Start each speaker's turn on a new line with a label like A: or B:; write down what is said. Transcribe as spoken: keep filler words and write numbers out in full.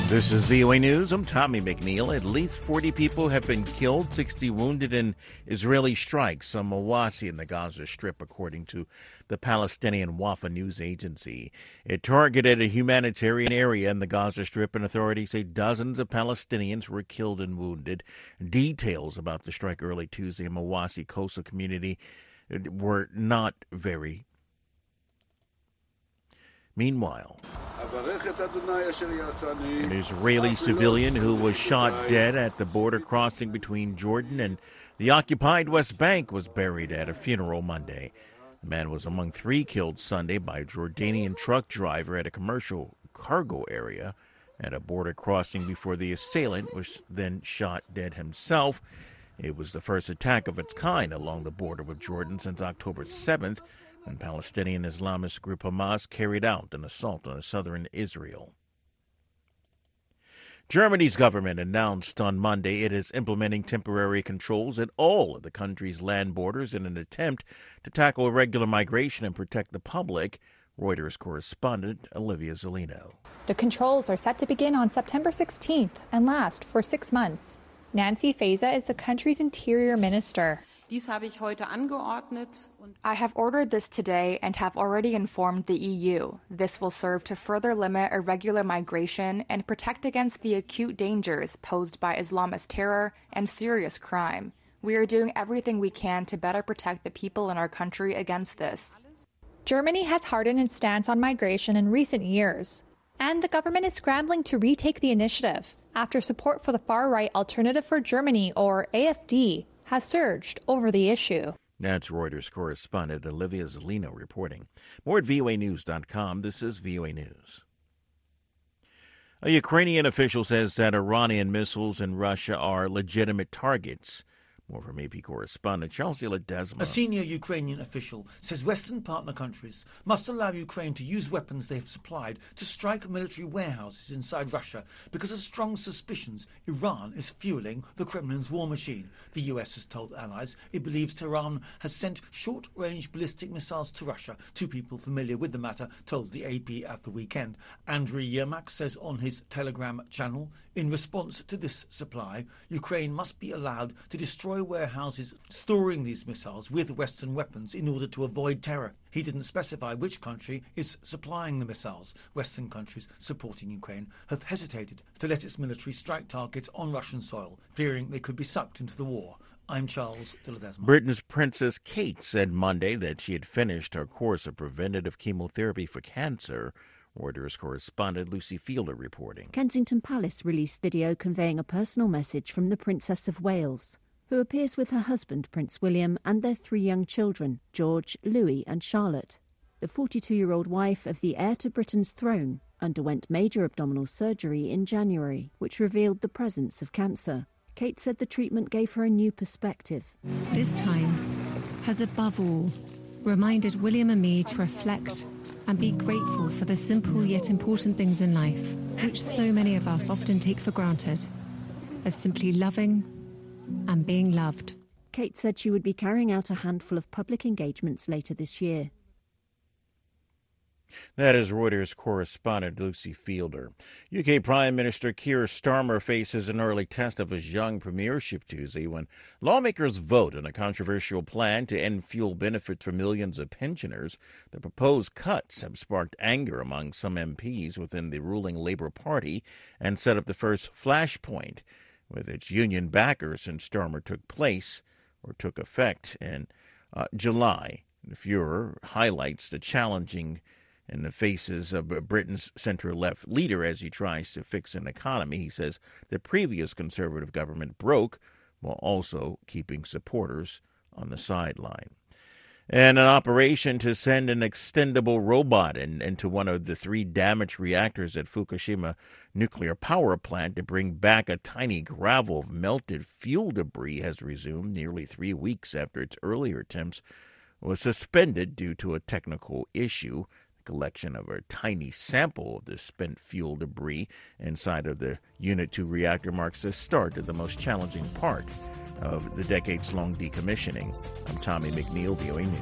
A: This is V O A News. I'm Tommy McNeil. At least forty people have been killed, sixty wounded in Israeli strikes on Mawasi in the Gaza Strip, according to the Palestinian Wafa news agency. It targeted a humanitarian area in the Gaza Strip, and authorities say dozens of Palestinians were killed and wounded. Details about the strike early Tuesday in Mawasi coastal community were not very. Meanwhile, an Israeli civilian who was shot dead at the border crossing between Jordan and the occupied West Bank was buried at a funeral Monday. The man was among three killed Sunday by a Jordanian truck driver at a commercial cargo area at a border crossing before the assailant was then shot dead himself. It was the first attack of its kind along the border with Jordan since October seventh, when Palestinian Islamist group Hamas carried out an assault on southern Israel. Germany's government announced on Monday it is implementing temporary controls at all of the country's land borders in an attempt to tackle irregular migration and protect the public. Reuters correspondent Olivia Zolino.
B: The controls are set to begin on September sixteenth and last for six months. Nancy Faeser is the country's interior minister. I have ordered this today and have already informed the E U. This will serve to further limit irregular migration and protect against the acute dangers posed by Islamist terror and serious crime. We are doing everything we can to better protect the people in our country against this. Germany has hardened its stance on migration in recent years, and the government is scrambling to retake the initiative after support for the far-right Alternative for Germany, or A F D, has surged over the issue.
A: That's Reuters correspondent Olivia Zolino reporting. More at V O A news dot com. This is V O A News. A Ukrainian official says that Iranian missiles in Russia are legitimate targets. More from A P correspondent Chelsea Ledesma.
C: A senior Ukrainian official says Western partner countries must allow Ukraine to use weapons they have supplied to strike military warehouses inside Russia because of strong suspicions Iran is fueling the Kremlin's war machine. The U S has told allies it believes Tehran has sent short-range ballistic missiles to Russia. Two people familiar with the matter told the A P at the weekend. Andriy Yermak says on his Telegram channel, in response to this supply, Ukraine must be allowed to destroy warehouses storing these missiles with Western weapons in order to avoid terror. He didn't specify which country is supplying the missiles. Western countries supporting Ukraine have hesitated to let its military strike targets on Russian soil, fearing they could be sucked into the war. I'm Charles de Ledesma.
A: Britain's Princess Kate said Monday that she had finished her course of preventative chemotherapy for cancer. Reuters correspondent Lucy Fielder reporting.
D: Kensington Palace released video conveying a personal message from the Princess of Wales, who appears with her husband, Prince William, and their three young children, George, Louis and Charlotte. The forty-two-year-old wife of the heir to Britain's throne underwent major abdominal surgery in January, which revealed the presence of cancer. Kate said the treatment gave her a new perspective.
E: This time has above all reminded William and me to reflect and be grateful for the simple yet important things in life, which so many of us often take for granted, of simply loving and being loved.
D: Kate said she would be carrying out a handful of public engagements later this year.
A: That is Reuters correspondent Lucy Fielder. U K Prime Minister Keir Starmer faces an early test of his young premiership Tuesday when lawmakers vote on a controversial plan to end fuel benefits for millions of pensioners. The proposed cuts have sparked anger among some M Ps within the ruling Labour Party and set up the first flashpoint with its union backers since Starmer took place or took effect in uh, July. The furor highlights the challenging in the faces of Britain's centre-left leader as he tries to fix an economy. He says the previous Conservative government broke while also keeping supporters on the sideline. And an operation to send an extendable robot in, into one of the three damaged reactors at Fukushima nuclear power plant to bring back a tiny gravel of melted fuel debris has resumed nearly three weeks after its earlier attempts was suspended due to a technical issue. Collection of a tiny sample of the spent fuel debris inside of the Unit two reactor marks the start of the most challenging part of the decades-long decommissioning. I'm Tommy McNeil, V O A News.